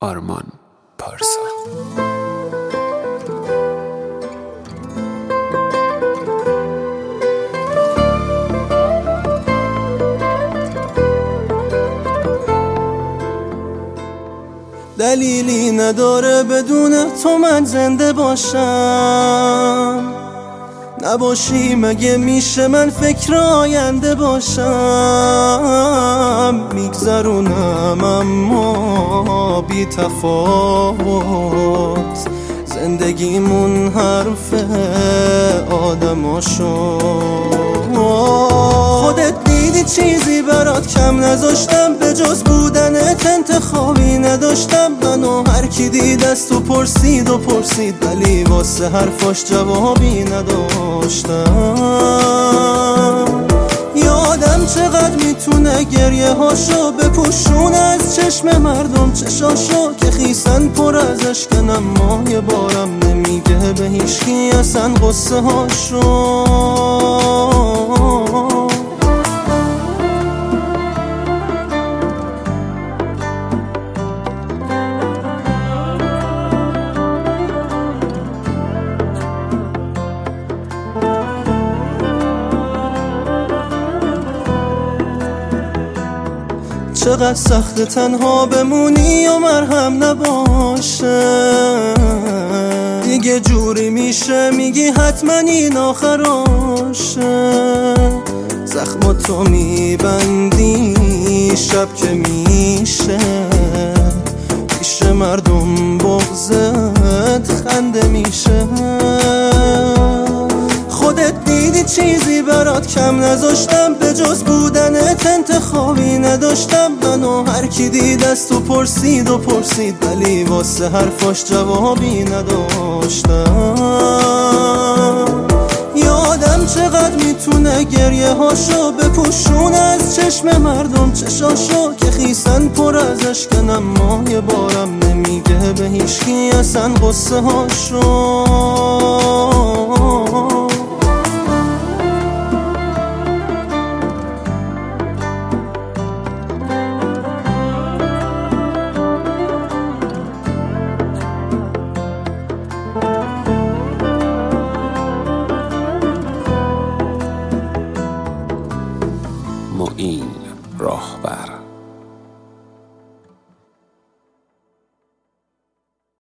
آرمان پارسا. دلیلی نداره بدون تو من زنده باشم، نباشی مگه میشه من فکر آینده باشم. میگذرونم اما بی تفاوت، زندگیمون حرف آدماشو. خودت دیدی چیزی برات کم نذاشتم، به جز بودنت انتخابی نداشتم. منو هر کی دید از تو پرسید و پرسید، ولی واسه حرفاش جوابی نداشتم. یادم چقدر میتونه گریه هاشو بپوشونه از چشم مردم چشاشو، که خیسن پر از اشکن اما یه بارم نمیگه به هیچکی اصلا قصه هاشو. چقدر سخت تنها بمونی و مرهم نباشه، دیگه جوری میشه میگی حتما این آخراشه. زخماتو میبندی شب که میشه، پیش مردم بغضت خنده میشه. خودت دیدی چیزی برات کم نذاشتم، به جز بودنت انتخابی نداشتم. منو هر کی دید از تو پرسید و پرسید، ولی واسه حرفاش جوابی نداشتم. یادم چقدر میتونه گریه هاشو بپوشونه از چشم مردم چشاشو، که خیسن پر از اشکن اما یه بارم نمیگه به هیچکی اصلا قصه هاشو. معین راهبر.